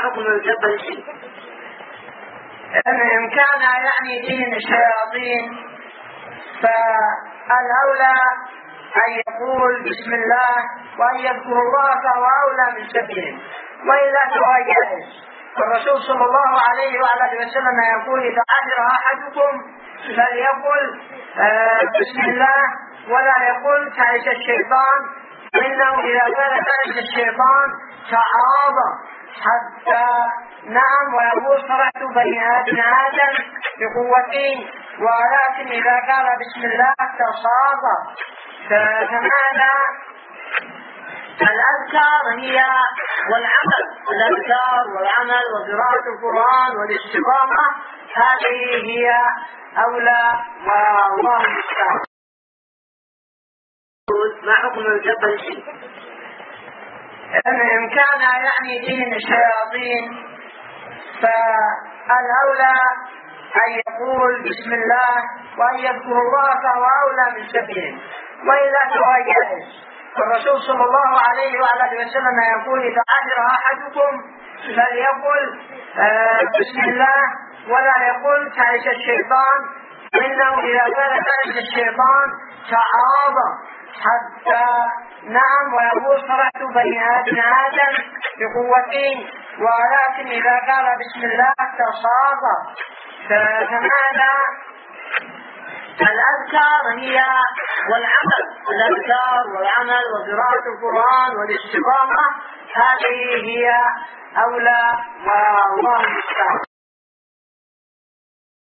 حكم الجبل؟ إن كان يعني دين الشياطين فالأولى أن يقول بسم الله وأن يذكر الله، فهو أولى من سبهم، وإلا فهو جائز. الرسول صلى الله عليه وعلى اله وسلم يقول إذا عثر أحدكم فليقل بسم الله ولا يقل تعس الشيطان، إنه إذا قال تعس الشيطان تعاظ حتى نعم ويقول صرعت بني آدم بقوتين، ولكن إذا قال بسم الله تصاغ. فهذا الأذكار هي والعمل، الأذكار والعمل وقراءة القرآن والاستقامة هذه هي أولى، والله المستعان. ما حكم الجبل؟ إن كان يعني دين الشياطين فالأولى أن يقول بسم الله وأن يذكر الله، فهو أولى من سبهم، وإلا فهو جائز. الرسول صلى الله عليه وعلى اله وسلم يقول إذا عثر أحدكم فليقل بسم الله ولا يقل تعس الشيطان، إنه إذا قال تعس الشيطان تعاظ حتى نعم ويقول صرعت بني آدم بقوتين، ولكن إذا قال بسم الله تصاغ. فهذا الأذكار هي والعمل، الأذكار والعمل وقراءة القرآن والاستقامة هذه هي أولى، والله المستعان.